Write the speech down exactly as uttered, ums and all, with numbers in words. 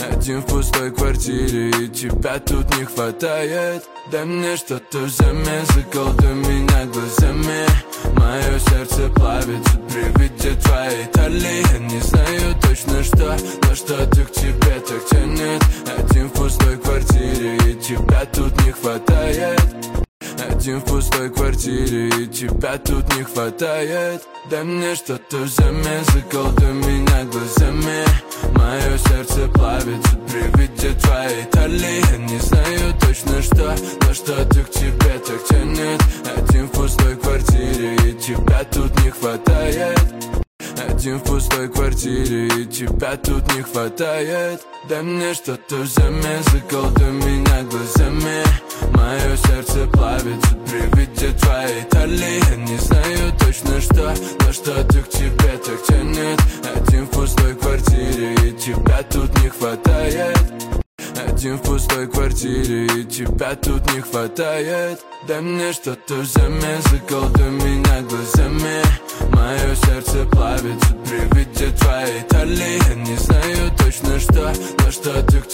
Один в пустой квартире, и тебя тут не хватает. Дай мне что-то взамен, заколдуй меня глазами. Мое сердце плавится при виде твоей талии. Я не знаю точно что, но что-то к тебе так тянет. Один в пустой квартире, и тебя тут не хватает. Один в пустой квартире, и тебя тут не хватает. Дай мне что-то взамен, заколдуй меня глазами. Мое сердце плавится при виде твоей талии. Я не знаю точно что, но что-то к тебе так тянет. Один в пустой квартире, и тебя тут не хватает. Один в пустой квартире, и тебя тут не хватает. Дай мне что-то взамен, заколдуй меня глазами. Мое сердце плавится при виде твоей талии. Я не знаю точно что, но что-то к тебе так тянет. Один в пустой квартире, и тебя тут не хватает. Один в пустой квартире, и тебя тут не хватает. Дай мне что-то взамен, заколдуй меня глазами. Мое сердце плавится при виде твоей талии. Я не знаю точно что, но что-то к